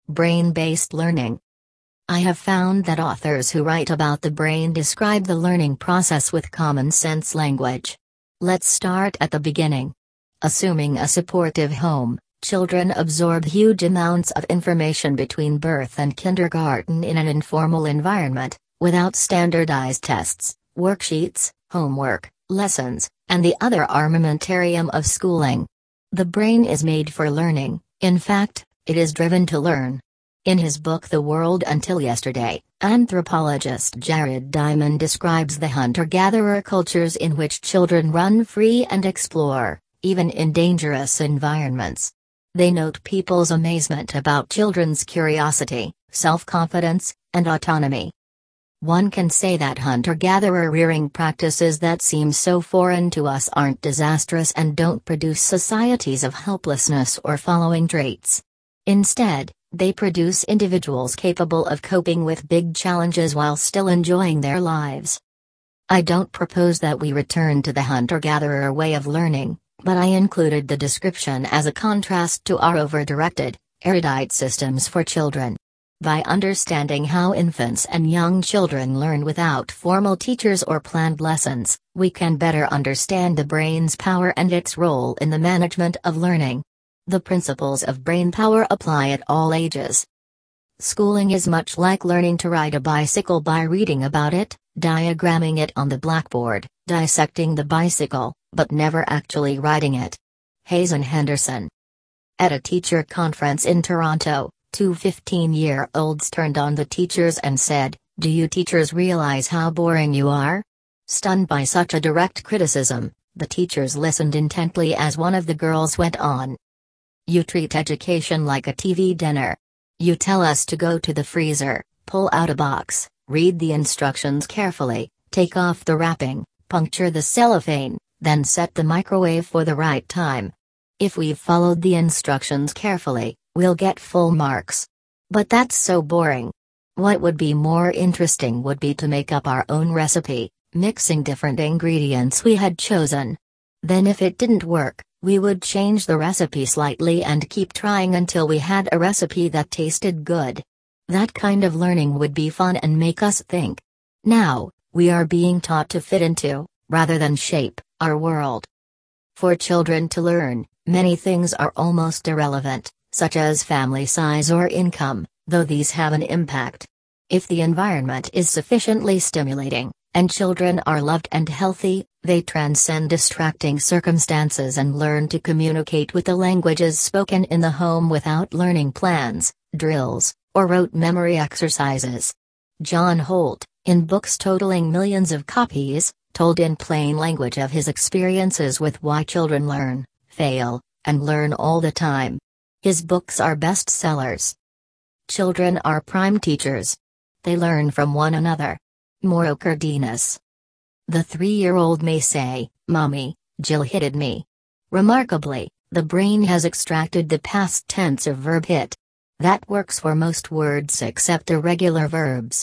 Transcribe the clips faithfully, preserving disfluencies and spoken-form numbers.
Brain-based learning. I have found that authors who write about the brain describe the learning process with common sense language. Let's start at the beginning. Assuming a supportive home, children absorb huge amounts of information between birth and kindergarten in an informal environment, without standardized tests, worksheets, homework, lessons, and the other armamentarium of schooling. The brain is made for learning. In fact, it is driven to learn. In his book The World Until Yesterday, anthropologist Jared Diamond describes the hunter-gatherer cultures in which children run free and explore, even in dangerous environments. They note people's amazement about children's curiosity, self-confidence, and autonomy. One can say that hunter-gatherer rearing practices that seem so foreign to us aren't disastrous and don't produce societies of helplessness or following traits. Instead, they produce individuals capable of coping with big challenges while still enjoying their lives. I don't propose that we return to the hunter-gatherer way of learning, but I included the description as a contrast to our over-directed, erudite systems for children. By understanding how infants and young children learn without formal teachers or planned lessons, we can better understand the brain's power and its role in the management of learning. The principles of brain power apply at all ages. Schooling is much like learning to ride a bicycle by reading about it, diagramming it on the blackboard, dissecting the bicycle, but never actually riding it. Hazen Henderson. At a teacher conference in Toronto, two fifteen-year-olds turned on the teachers and said, "Do you teachers realize how boring you are?" Stunned by such a direct criticism, the teachers listened intently as one of the girls went on. "You treat education like a T V dinner. You tell us to go to the freezer, pull out a box, read the instructions carefully, take off the wrapping, puncture the cellophane, then set the microwave for the right time. If we've followed the instructions carefully, we'll get full marks. But that's so boring. What would be more interesting would be to make up our own recipe, mixing different ingredients we had chosen. Then if it didn't work, we would change the recipe slightly and keep trying until we had a recipe that tasted good. That kind of learning would be fun and make us think. Now, we are being taught to fit into, rather than shape, our world. For children to learn, many things are almost irrelevant, such as family size or income, though these have an impact. If the environment is sufficiently stimulating, and children are loved and healthy, they transcend distracting circumstances and learn to communicate with the languages spoken in the home without learning plans, drills, or rote memory exercises. John Holt, in books totaling millions of copies, told in plain language of his experiences with why children learn, fail, and learn all the time. His books are bestsellers. Children are prime teachers. They learn from one another. Mauro Cardenas. The three-year-old may say, "Mommy, Jill hitted me." Remarkably, the brain has extracted the past tense of verb hit. That works for most words except irregular verbs.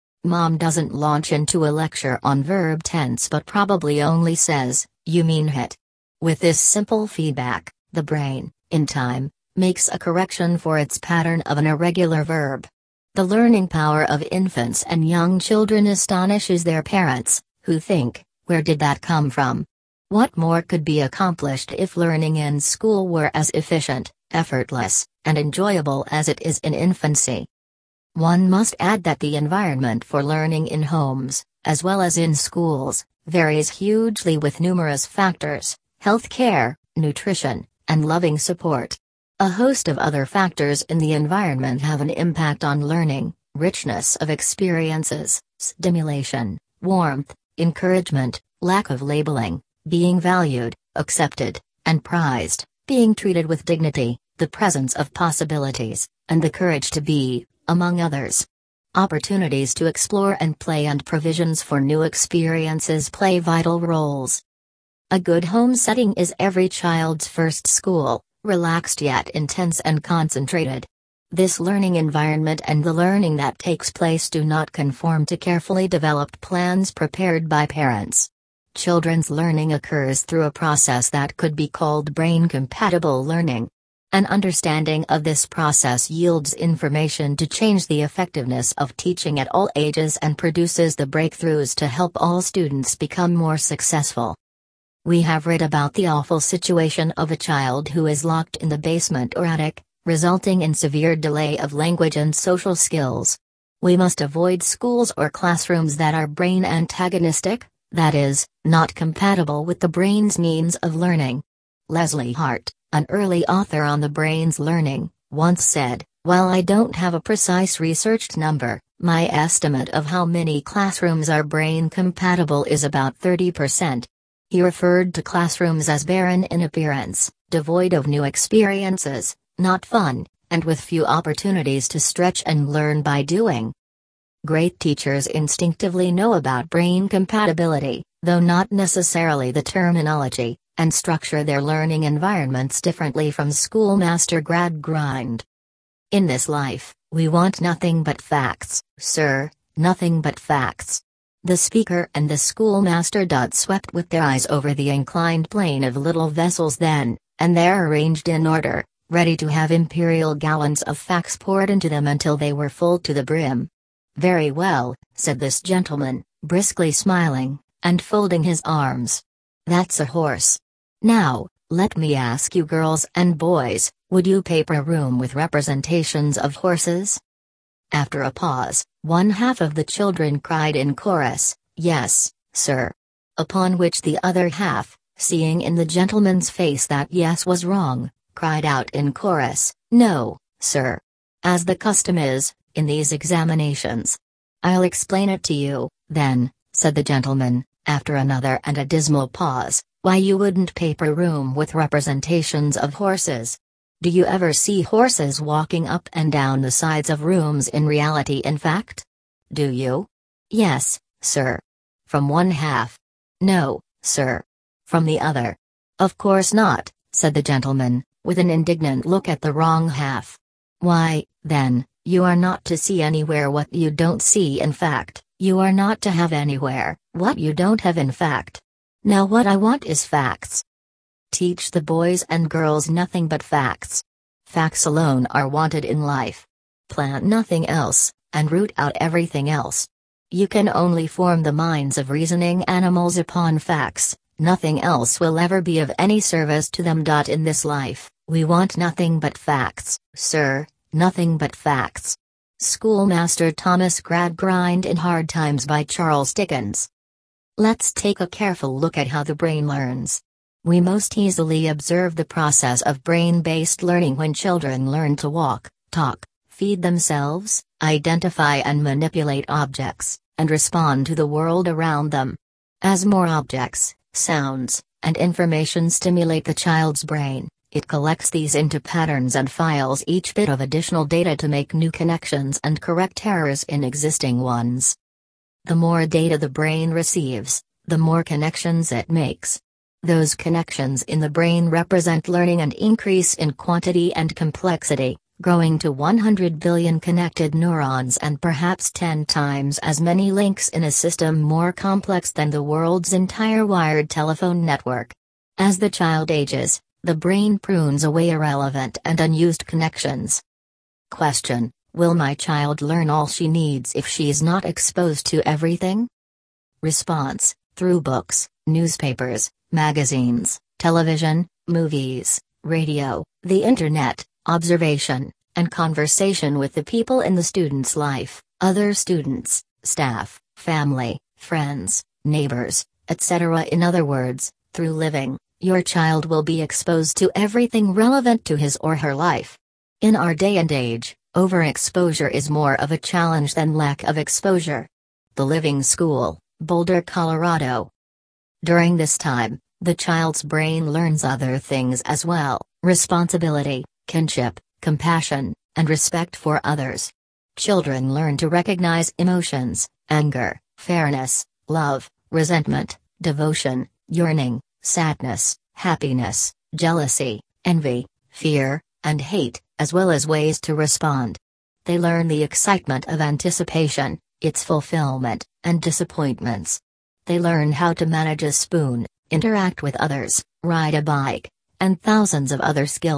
Mom doesn't launch into a lecture on verb tense but probably only says, "You mean hit." With this simple feedback, the brain, in time, makes a correction for its pattern of an irregular verb. The learning power of infants and young children astonishes their parents, who think, "Where did that come from? What more could be accomplished if learning in school were as efficient, effortless, and enjoyable as it is in infancy?" One must add that the environment for learning in homes, as well as in schools, varies hugely with numerous factors: health care, nutrition, and loving support. A host of other factors in the environment have an impact on learning: richness of experiences, stimulation, warmth, encouragement, lack of labeling, being valued, accepted, and prized, being treated with dignity, the presence of possibilities, and the courage to be, among others. Opportunities to explore and play and provisions for new experiences play vital roles. A good home setting is every child's first school, relaxed yet intense and concentrated. This learning environment and the learning that takes place do not conform to carefully developed plans prepared by parents. Children's learning occurs through a process that could be called brain-compatible learning. An understanding of this process yields information to change the effectiveness of teaching at all ages and produces the breakthroughs to help all students become more successful. We have read about the awful situation of a child who is locked in the basement or attic, resulting in severe delay of language and social skills. We must avoid schools or classrooms that are brain antagonistic, that is, not compatible with the brain's means of learning. Leslie Hart, an early author on the brain's learning, once said, "While I don't have a precise researched number, my estimate of how many classrooms are brain compatible is about thirty percent. He referred to classrooms as barren in appearance, devoid of new experiences, not fun, and with few opportunities to stretch and learn by doing. Great teachers instinctively know about brain compatibility, though not necessarily the terminology, and structure their learning environments differently from schoolmaster Gradgrind. In this life, we want nothing but facts, sir, nothing but facts." The speaker and the schoolmaster Dodd swept with their eyes over the inclined plane of little vessels then, and there arranged in order, ready to have imperial gallons of facts poured into them until they were full to the brim. "Very well," said this gentleman, briskly smiling, and folding his arms. "That's a horse. Now, let me ask you girls and boys, would you paper a room with representations of horses?" After a pause, one half of the children cried in chorus, "Yes, sir." Upon which the other half, seeing in the gentleman's face that yes was wrong, cried out in chorus, "No, sir." As the custom is, in these examinations. "I'll explain it to you, then," said the gentleman, after another and a dismal pause, "why you wouldn't paper a room with representations of horses. Do you ever see horses walking up and down the sides of rooms in reality in fact? Do you?" "Yes, sir." From one half. "No, sir." From the other. "Of course not," said the gentleman, with an indignant look at the wrong half. "Why, then, you are not to see anywhere what you don't see in fact, you are not to have anywhere what you don't have in fact. Now what I want is facts. Teach the boys and girls nothing but facts. Facts alone are wanted in life. Plant nothing else, and root out everything else. You can only form the minds of reasoning animals upon facts, nothing else will ever be of any service to them. In this life, we want nothing but facts, sir, nothing but facts. Schoolmaster Thomas Gradgrind in Hard Times by Charles Dickens. Let's take a careful look at how the brain learns. We most easily observe the process of brain-based learning when children learn to walk, talk, feed themselves, identify and manipulate objects, and respond to the world around them. As more objects, sounds, and information stimulate the child's brain, it collects these into patterns and files each bit of additional data to make new connections and correct errors in existing ones. The more data the brain receives, the more connections it makes. Those connections in the brain represent learning and increase in quantity and complexity, growing to one hundred billion connected neurons and perhaps ten times as many links in a system more complex than the world's entire wired telephone network. As the child ages, the brain prunes away irrelevant and unused connections. Question: will my child learn all she needs if she's not exposed to everything? Response: through books, newspapers, magazines, television, movies, radio, the internet, observation, and conversation with the people in the student's life, other students, staff, family, friends, neighbors, et cetera. In other words, through living, your child will be exposed to everything relevant to his or her life. In our day and age, overexposure is more of a challenge than lack of exposure. The Living School, Boulder, Colorado. During this time, the child's brain learns other things as well: responsibility, kinship, compassion, and respect for others. Children learn to recognize emotions, anger, fairness, love, resentment, devotion, yearning, sadness, happiness, jealousy, envy, fear, and hate, as well as ways to respond. They learn the excitement of anticipation, its fulfillment, and disappointments. They learn how to manage a spoon, interact with others, ride a bike, and thousands of other skills,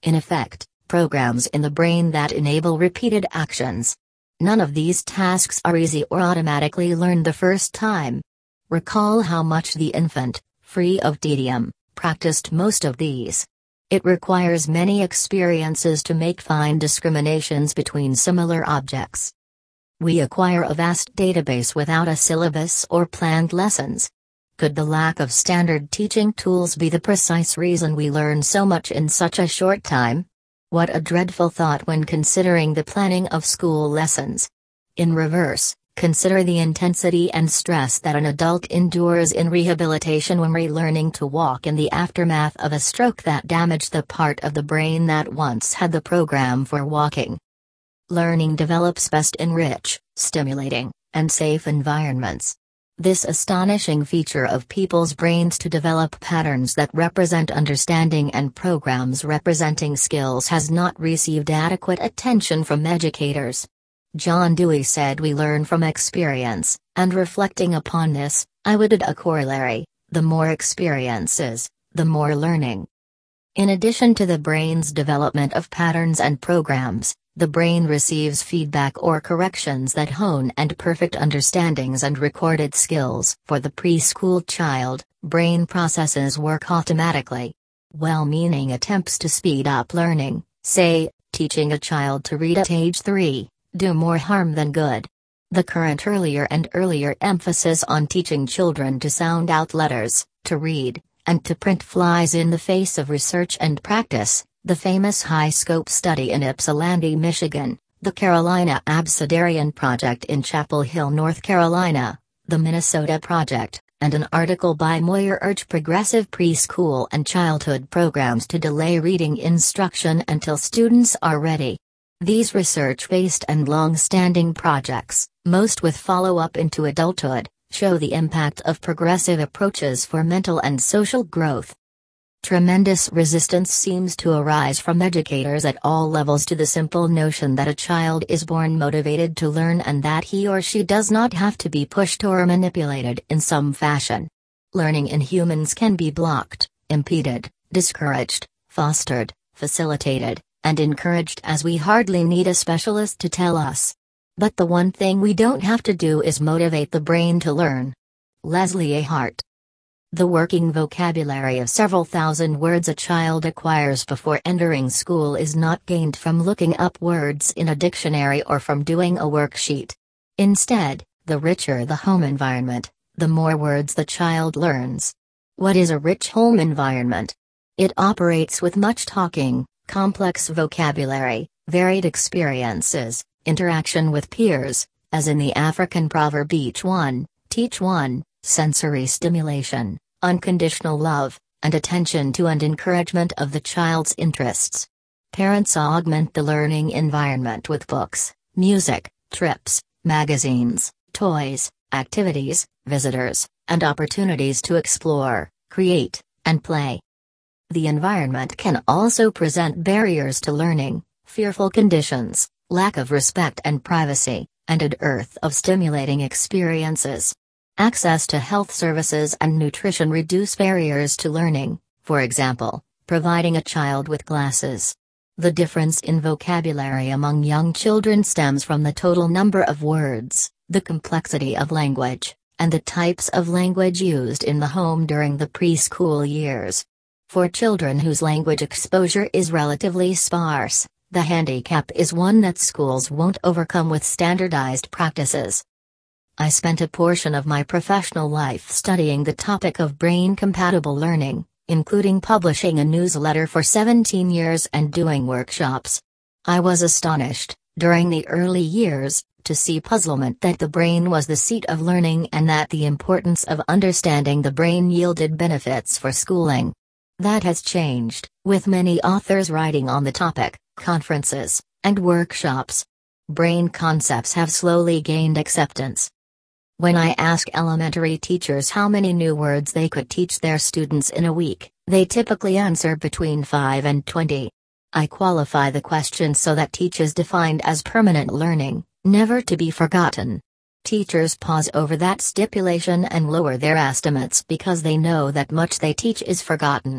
in effect, programs in the brain that enable repeated actions. None of these tasks are easy or automatically learned the first time. Recall how much the infant, free of tedium, practiced most of these. It requires many experiences to make fine discriminations between similar objects. We acquire a vast database without a syllabus or planned lessons. Could the lack of standard teaching tools be the precise reason we learn so much in such a short time? What a dreadful thought when considering the planning of school lessons. In reverse, consider the intensity and stress that an adult endures in rehabilitation when relearning to walk in the aftermath of a stroke that damaged the part of the brain that once had the program for walking. Learning develops best in rich, stimulating, and safe environments. This astonishing feature of people's brains to develop patterns that represent understanding and programs representing skills has not received adequate attention from educators. John Dewey said we learn from experience, and reflecting upon this, I would add a corollary: the more experiences, the more learning. In addition to the brain's development of patterns and programs, the brain receives feedback or corrections that hone and perfect understandings and recorded skills. For the preschool child, brain processes work automatically. Well-meaning attempts to speed up learning, say, teaching a child to read at age three, do more harm than good. The current earlier and earlier emphasis on teaching children to sound out letters, to read, and to print flies in the face of research and practice. The famous high-scope study in Ypsilanti, Michigan, the Carolina Abecedarian Project in Chapel Hill, North Carolina, the Minnesota Project, and an article by Moyer urge progressive preschool and childhood programs to delay reading instruction until students are ready. These research-based and long-standing projects, most with follow-up into adulthood, show the impact of progressive approaches for mental and social growth. Tremendous resistance seems to arise from educators at all levels to the simple notion that a child is born motivated to learn and that he or she does not have to be pushed or manipulated in some fashion. Learning in humans can be blocked, impeded, discouraged, fostered, facilitated, and encouraged as we hardly need a specialist to tell us. But the one thing we don't have to do is motivate the brain to learn. Leslie A. Hart. The working vocabulary of several thousand words a child acquires before entering school is not gained from looking up words in a dictionary or from doing a worksheet. Instead, the richer the home environment, the more words the child learns. What is a rich home environment? It operates with much talking, complex vocabulary, varied experiences, interaction with peers, as in the African proverb each one, teach one, sensory stimulation, unconditional love, and attention to and encouragement of the child's interests. Parents augment the learning environment with books, music, trips, magazines, toys, activities, visitors, and opportunities to explore, create, and play. The environment can also present barriers to learning, fearful conditions, lack of respect and privacy, and a dearth of stimulating experiences. Access to health services and nutrition reduce barriers to learning, for example, providing a child with glasses. The difference in vocabulary among young children stems from the total number of words, the complexity of language, and the types of language used in the home during the preschool years. For children whose language exposure is relatively sparse, the handicap is one that schools won't overcome with standardized practices. I spent a portion of my professional life studying the topic of brain-compatible learning, including publishing a newsletter for seventeen years and doing workshops. I was astonished, during the early years, to see puzzlement that the brain was the seat of learning and that the importance of understanding the brain yielded benefits for schooling. That has changed, with many authors writing on the topic, conferences, and workshops. Brain concepts have slowly gained acceptance. When I ask elementary teachers how many new words they could teach their students in a week, they typically answer between five and twenty. I qualify the question so that teach is defined as permanent learning, never to be forgotten. Teachers pause over that stipulation and lower their estimates because they know that much they teach is forgotten.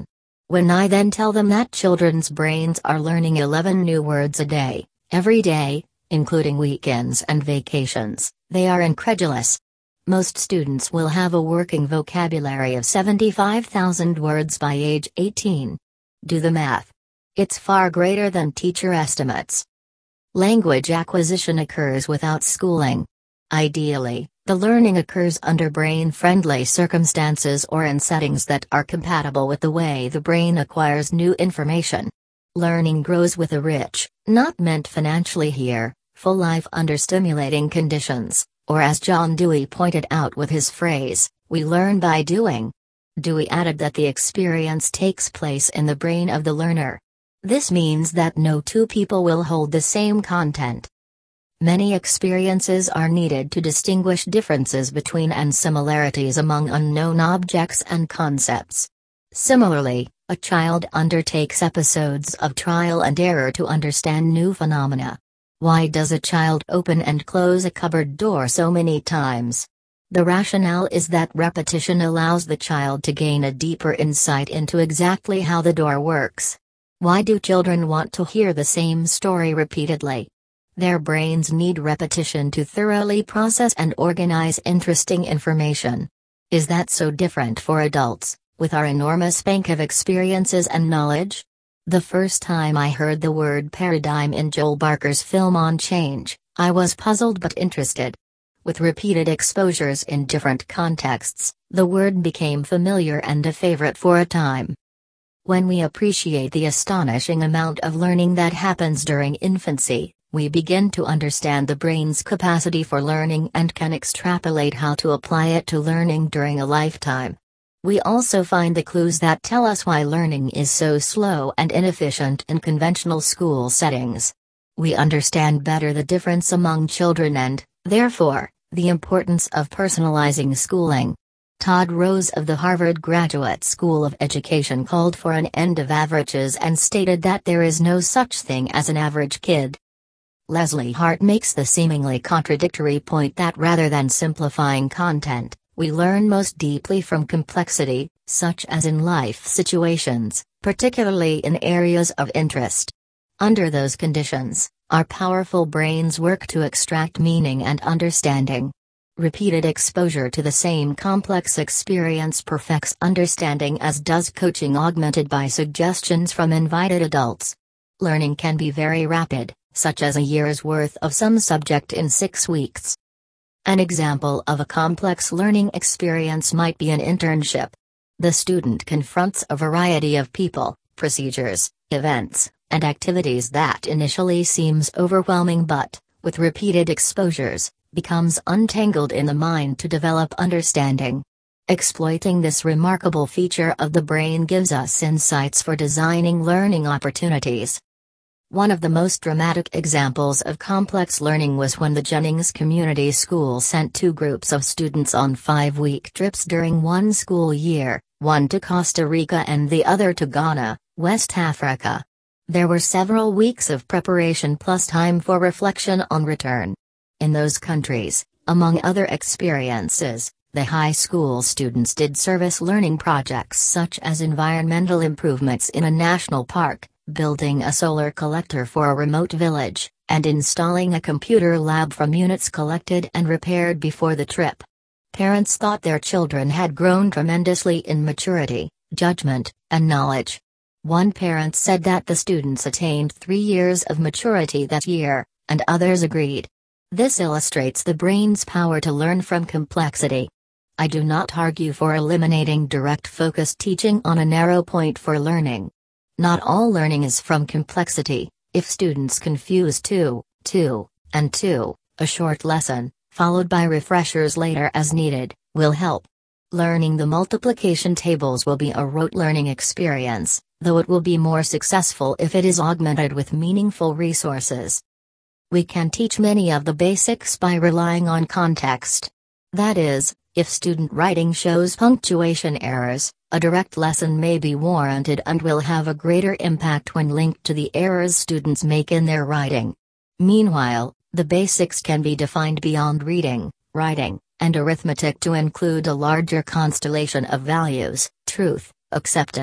When I then tell them that children's brains are learning eleven new words a day, every day, including weekends and vacations, they are incredulous. Most students will have a working vocabulary of seventy-five thousand words by age eighteen. Do the math. It's far greater than teacher estimates. Language acquisition occurs without schooling. Ideally, the learning occurs under brain-friendly circumstances or in settings that are compatible with the way the brain acquires new information. Learning grows with a rich, not meant financially here, full life under stimulating conditions, or as John Dewey pointed out with his phrase, "We learn by doing." Dewey added that the experience takes place in the brain of the learner. This means that no two people will hold the same content. Many experiences are needed to distinguish differences between and similarities among unknown objects and concepts. Similarly, a child undertakes episodes of trial and error to understand new phenomena. Why does a child open and close a cupboard door so many times? The rationale is that repetition allows the child to gain a deeper insight into exactly how the door works. Why do children want to hear the same story repeatedly? Their brains need repetition to thoroughly process and organize interesting information. Is that so different for adults, with our enormous bank of experiences and knowledge? The first time I heard the word paradigm in Joel Barker's film On Change, I was puzzled but interested. With repeated exposures in different contexts, the word became familiar and a favorite for a time. When we appreciate the astonishing amount of learning that happens during infancy, we begin to understand the brain's capacity for learning and can extrapolate how to apply it to learning during a lifetime. We also find the clues that tell us why learning is so slow and inefficient in conventional school settings. We understand better the difference among children and, therefore, the importance of personalizing schooling. Todd Rose of the Harvard Graduate School of Education called for an end of averages and stated that there is no such thing as an average kid. Leslie Hart makes the seemingly contradictory point that rather than simplifying content, we learn most deeply from complexity, such as in life situations, particularly in areas of interest. Under those conditions, our powerful brains work to extract meaning and understanding. Repeated exposure to the same complex experience perfects understanding, as does coaching augmented by suggestions from invited adults. Learning can be very rapid, such as a year's worth of some subject in six weeks. An example of a complex learning experience might be an internship. The student confronts a variety of people, procedures, events, and activities that initially seems overwhelming but, with repeated exposures, becomes untangled in the mind to develop understanding. Exploiting this remarkable feature of the brain gives us insights for designing learning opportunities. One of the most dramatic examples of complex learning was when the Jennings Community School sent two groups of students on five-week trips during one school year, one to Costa Rica and the other to Ghana, West Africa. There were several weeks of preparation plus time for reflection on return. In those countries, among other experiences, the high school students did service learning projects such as environmental improvements in a national park, building a solar collector for a remote village, and installing a computer lab from units collected and repaired before the trip. Parents thought their children had grown tremendously in maturity, judgment, and knowledge. One parent said that the students attained three years of maturity that year, and others agreed. This illustrates the brain's power to learn from complexity. I do not argue for eliminating direct focused teaching on a narrow point for learning. Not all learning is from complexity. If students confuse two, two, and two, a short lesson, followed by refreshers later as needed, will help. Learning the multiplication tables will be a rote learning experience, though it will be more successful if it is augmented with meaningful resources. We can teach many of the basics by relying on context. That is, if student writing shows punctuation errors, a direct lesson may be warranted and will have a greater impact when linked to the errors students make in their writing. Meanwhile, the basics can be defined beyond reading, writing, and arithmetic to include a larger constellation of values: truth, acceptance,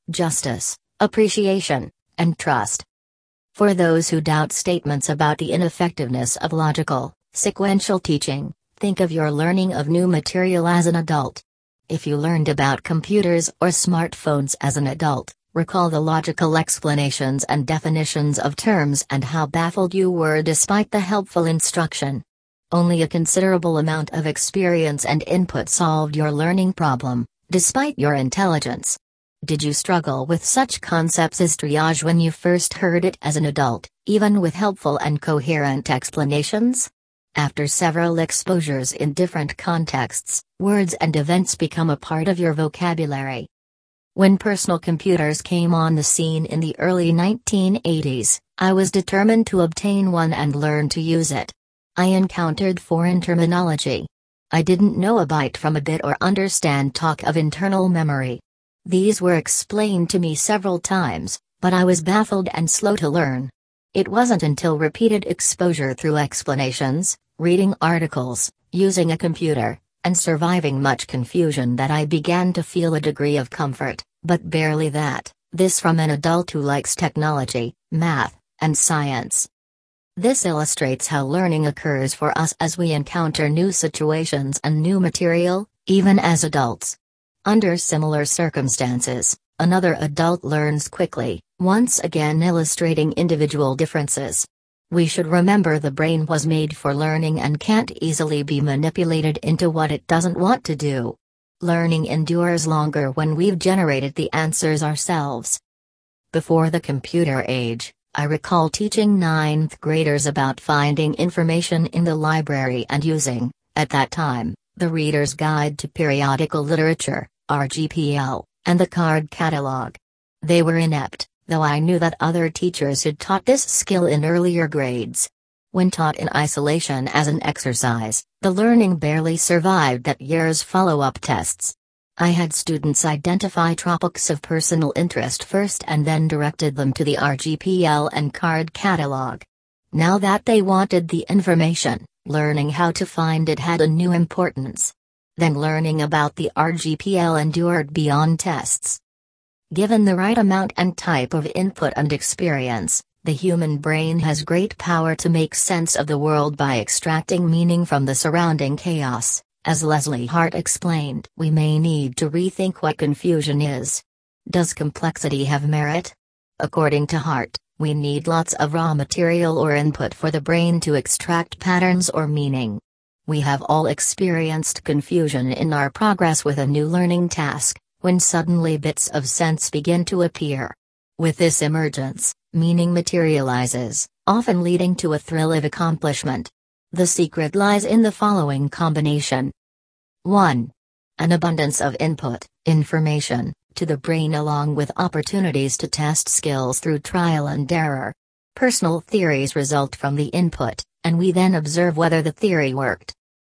justice, appreciation, and trust. For those who doubt statements about the ineffectiveness of logical, sequential teaching, think of your learning of new material as an adult. If you learned about computers or smartphones as an adult, recall the logical explanations and definitions of terms and how baffled you were despite the helpful instruction. Only a considerable amount of experience and input solved your learning problem, despite your intelligence. Did you struggle with such concepts as triage when you first heard it as an adult, even with helpful and coherent explanations? After several exposures in different contexts, words and events become a part of your vocabulary. When personal computers came on the scene in the early nineteen eighties, I was determined to obtain one and learn to use it. I encountered foreign terminology. I didn't know a byte from a bit or understand talk of internal memory. These were explained to me several times, but I was baffled and slow to learn. It wasn't until repeated exposure through explanations, reading articles, using a computer, and surviving much confusion that I began to feel a degree of comfort, but barely that, this from an adult who likes technology, math, and science. This illustrates how learning occurs for us as we encounter new situations and new material, even as adults. Under similar circumstances, another adult learns quickly, once again illustrating individual differences. We should remember the brain was made for learning and can't easily be manipulated into what it doesn't want to do. Learning endures longer when we've generated the answers ourselves. Before the computer age, I recall teaching ninth graders about finding information in the library and using, at that time, the Reader's Guide to Periodical Literature, R G P L, and the card catalog. They were inept, though I knew that other teachers had taught this skill in earlier grades. When taught in isolation as an exercise, the learning barely survived that year's follow-up tests. I had students identify topics of personal interest first and then directed them to the R G P L and card catalog. Now that they wanted the information, learning how to find it had a new importance. Then learning about the R G P L endured beyond tests. Given the right amount and type of input and experience, the human brain has great power to make sense of the world by extracting meaning from the surrounding chaos. As Leslie Hart explained, we may need to rethink what confusion is. Does complexity have merit? According to Hart, we need lots of raw material or input for the brain to extract patterns or meaning. We have all experienced confusion in our progress with a new learning task, when suddenly bits of sense begin to appear. With this emergence, meaning materializes, often leading to a thrill of accomplishment. The secret lies in the following combination. one. An abundance of input, information, to the brain along with opportunities to test skills through trial and error. Personal theories result from the input, and we then observe whether the theory worked.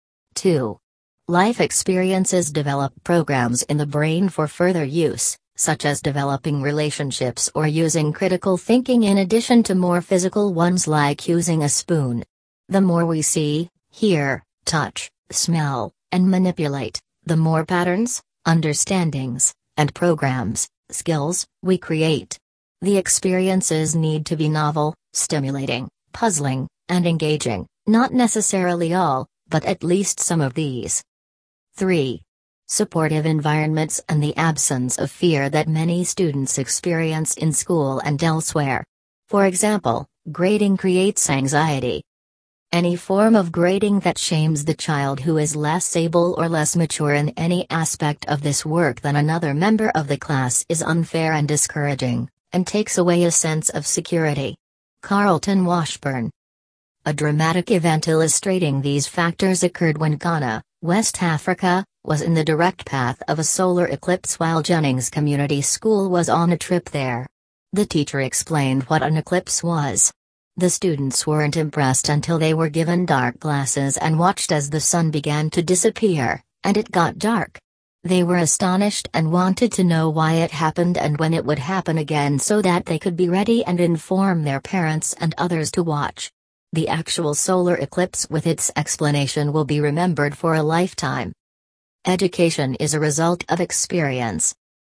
two. Life experiences develop programs in the brain for further use, such as developing relationships or using critical thinking in addition to more physical ones like using a spoon. The more we see, hear, touch, smell, and manipulate, the more patterns, understandings, and programs, skills, we create. The experiences need to be novel, stimulating, puzzling, and engaging, not necessarily all, but at least some of these. three. Supportive environments and the absence of fear that many students experience in school and elsewhere. For example, grading creates anxiety. Any form of grading that shames the child who is less able or less mature in any aspect of this work than another member of the class is unfair and discouraging, and takes away a sense of security. Carlton Washburn. A dramatic event illustrating these factors occurred when Ghana, West Africa, was in the direct path of a solar eclipse while Jennings Community School was on a trip there. The teacher explained what an eclipse was. The students weren't impressed until they were given dark glasses and watched as the sun began to disappear, and it got dark. They were astonished and wanted to know why it happened and when it would happen again so that they could be ready and inform their parents and others to watch. The actual solar eclipse with its explanation will be remembered for a lifetime. Education is a result of experience.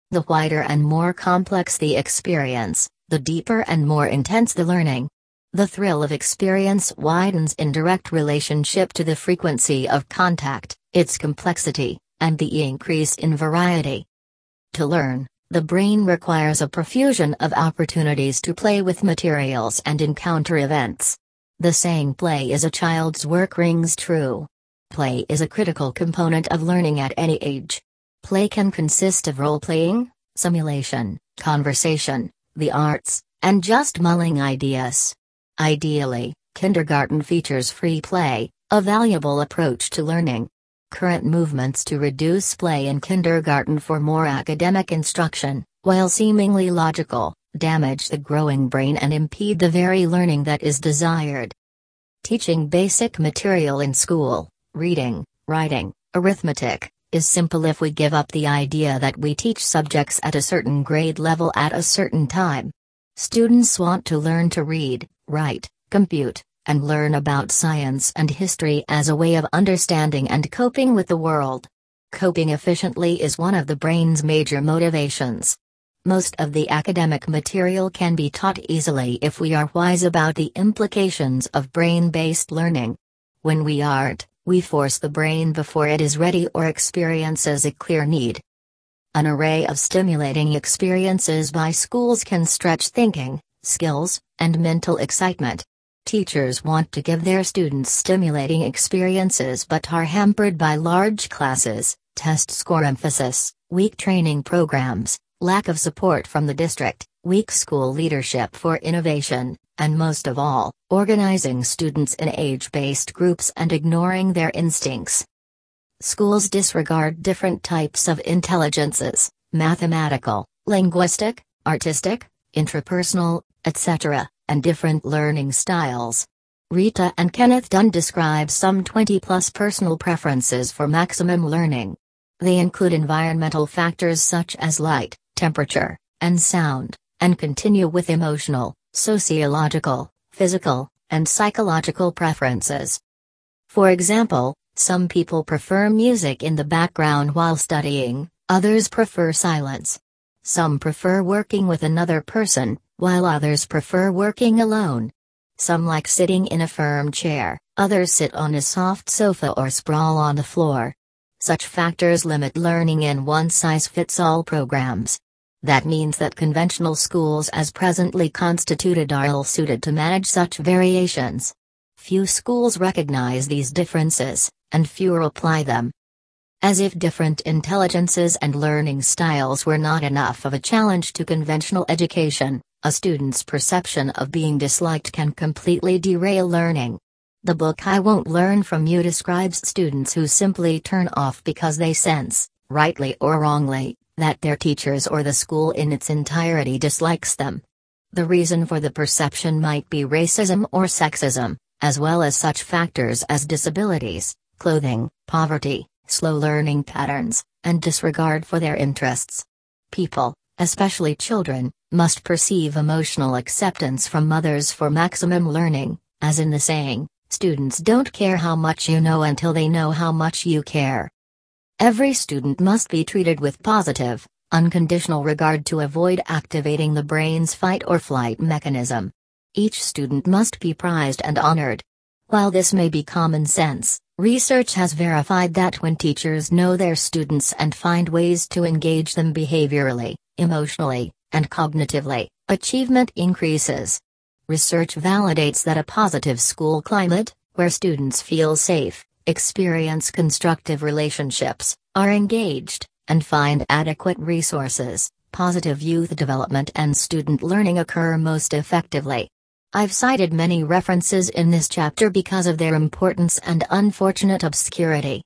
The wider and more complex the experience, the deeper and more intense the learning. The thrill of experience widens in direct relationship to the frequency of contact, its complexity, and the increase in variety. To learn, the brain requires a profusion of opportunities to play with materials and encounter events. The saying "play is a child's work" rings true. Play is a critical component of learning at any age. Play can consist of role-playing, simulation, conversation, the arts, and just mulling ideas. Ideally, kindergarten features free play, a valuable approach to learning. Current movements to reduce play in kindergarten for more academic instruction, while seemingly logical, damage the growing brain and impede the very learning that is desired. Teaching basic material in school, reading, writing, arithmetic, is simple if we give up the idea that we teach subjects at a certain grade level at a certain time. Students want to learn to read, write, compute, and learn about science and history as a way of understanding and coping with the world. Coping efficiently is one of the brain's major motivations. Most of the academic material can be taught easily if we are wise about the implications of brain-based learning. When we aren't, we force the brain before it is ready or experiences a clear need. An array of stimulating experiences by schools can stretch thinking, skills, and mental excitement. Teachers want to give their students stimulating experiences but are hampered by large classes, test score emphasis, weak training programs, lack of support from the district, weak school leadership for innovation, and most of all, organizing students in age-based groups and ignoring their instincts. Schools disregard different types of intelligences: mathematical, linguistic, artistic, intrapersonal, et cetera, and different learning styles. Rita and Kenneth Dunn describe some twenty plus personal preferences for maximum learning. They include environmental factors such as light, temperature, and sound, and continue with emotional, sociological, physical, and psychological preferences. For example, some people prefer music in the background while studying, others prefer silence. Some prefer working with another person, while others prefer working alone. Some like sitting in a firm chair, others sit on a soft sofa or sprawl on the floor. Such factors limit learning in one-size-fits-all programs. That means that conventional schools as presently constituted are ill-suited to manage such variations. Few schools recognize these differences, and fewer apply them. As if different intelligences and learning styles were not enough of a challenge to conventional education, a student's perception of being disliked can completely derail learning. The book I Won't Learn From You describes students who simply turn off because they sense, rightly or wrongly, that their teachers or the school in its entirety dislikes them. The reason for the perception might be racism or sexism, as well as such factors as disabilities, clothing, poverty, slow learning patterns, and disregard for their interests. People, especially children, must perceive emotional acceptance from others for maximum learning, as in the saying, students don't care how much you know until they know how much you care. Every student must be treated with positive, unconditional regard to avoid activating the brain's fight or flight mechanism. Each student must be prized and honored. While this may be common sense, research has verified that when teachers know their students and find ways to engage them behaviorally, emotionally, and cognitively, achievement increases. Research validates that a positive school climate, where students feel safe, experience constructive relationships, are engaged, and find adequate resources, positive youth development and student learning occur most effectively. I've cited many references in this chapter because of their importance and unfortunate obscurity.